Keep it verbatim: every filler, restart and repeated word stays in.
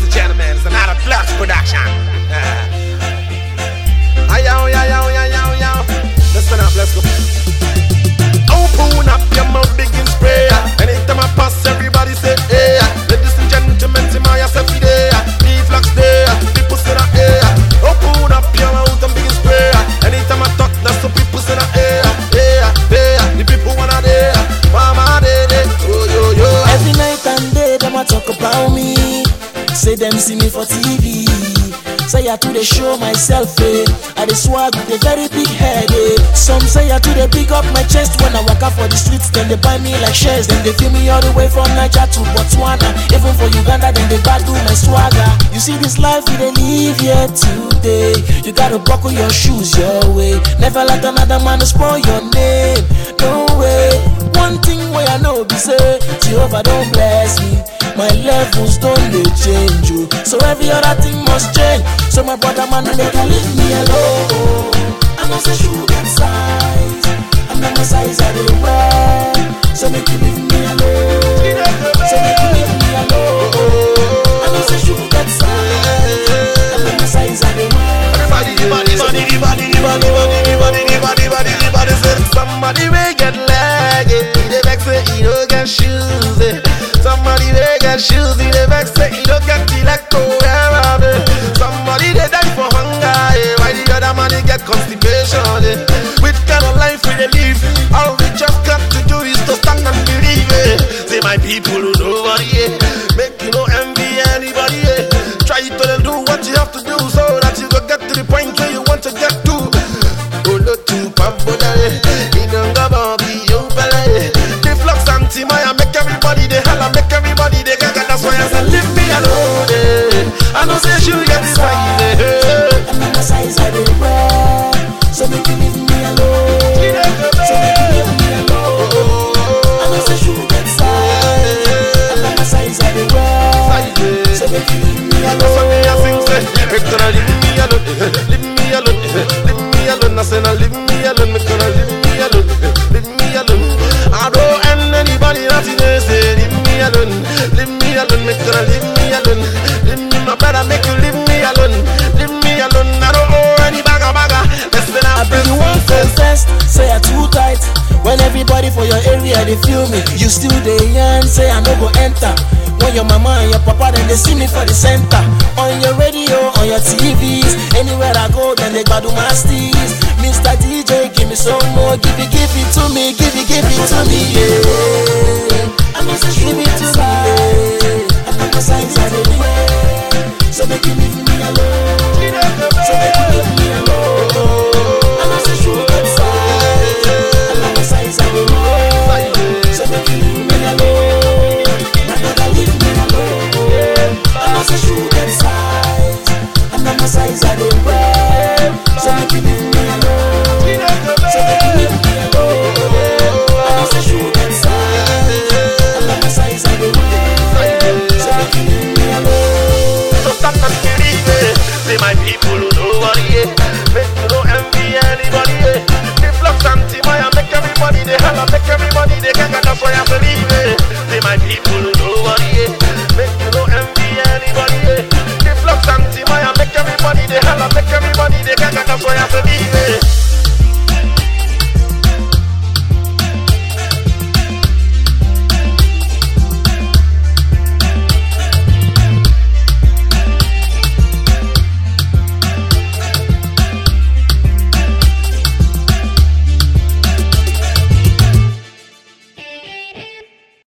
and gentlemen, it's another Flux production. Ayo, yo, yo, yo, yo, yo. Listen up, let's go. Open up your mouth, begin spray. Anytime I pass, everybody say, hey. Ladies and gentlemen, see my yourself there. The Flux there, people say that, hey. Open up your mouth and begin spray. Anytime I talk, that's the people say that, hey, hey, hey. The people wanna there, mama, they, they, oh, yo, yo. Every night and day, them a talk about me. Say them see me for T V. Say I to the show myself, eh. I the swag with a very big head, eh. Some say I to the big up my chest when I walk out for the streets. Then they buy me like shares. Then they feel me all the way from Nigeria to Botswana. Even for Uganda, then they bad do my swagger. You see this life we they live here today. You gotta buckle your shoes your way. Never let another man spoil your name. No way. One thing where I know be say Jehovah don't bless me. My levels don't they change you. So every other thing must change. So my brother man, they can leave me alone. I'm not so sugar size. I'm not my size I don't wear. So make you leave me alone. So make you leave me alone. I'm not so sugar size. I'm not my size I don't wear. Everybody, everybody, everybody, everybody, everybody, everybody, everybody, everybody said somebody may get leggy. They vex say he don't get shoes. Eh. Somebody they get shoes, they vex say he don't get electro. Somebody they die for hunger, eh. Why the other man they get constipation, eh. Which kind of life we they live? All we just got to do is to stand and believe, eh. Say my people who nobody, eh. Make you no envy anybody, eh. Try to do what you have to do so that you go get to the point where you want to get to. Oh no to Pamboda, eh. Inanga Bobby, yo bella, eh. The Flux anti-Maya make everybody they holla, make everybody they gaga. That's why I say leave me alone, eh. I know say you get the size, eh. I'm not my size I don't wear. So make you leave me alone. So make you leave me alone. I know say you get size. I'm not my size I don't wear. So make you leave me alone. That's what me a sing say. Make gonna leave me alone, leave me alone, leave me alone. I say now leave me alone, me gonna leave me alone, leave me alone. I don't end anybody that they say leave me alone, leave me alone, me gonna leave me alone, leave me. My brother make you leave me alone, leave me alone. I don't owe any bagger bagger. Listen up, I bring you one contest, say I too tight. When everybody for your area they feel me, you still they yarn, say I no go enter. When your mama and your papa then they see me for the center. On your radio, on your T Vs, anywhere I go then they gotta do my steez. Mister D J, give me some more, give it, give it to me, give it, give it to me, yeah. I'm just give it to me, yeah. I'm not the size I don't wear. So make you leave me alone. So make you leave me alone. I'm not so sure that's size. I'm not the size I don't wear. So make you leave me alone. My brother leave me alone. I'm not so sure that's size. I'm not my size I don't wear. So make you leave me alone. So make you leave me alone. I'm not so sure that's size. I'm not my size I don't wear. So make you leave me alone. so stop and believe it. Say my people who nobody, eh. Make you no envy anybody, eh. The Flux anti-Maya make everybody they holla, make everybody they gaga. That's why I believe it. Say my people who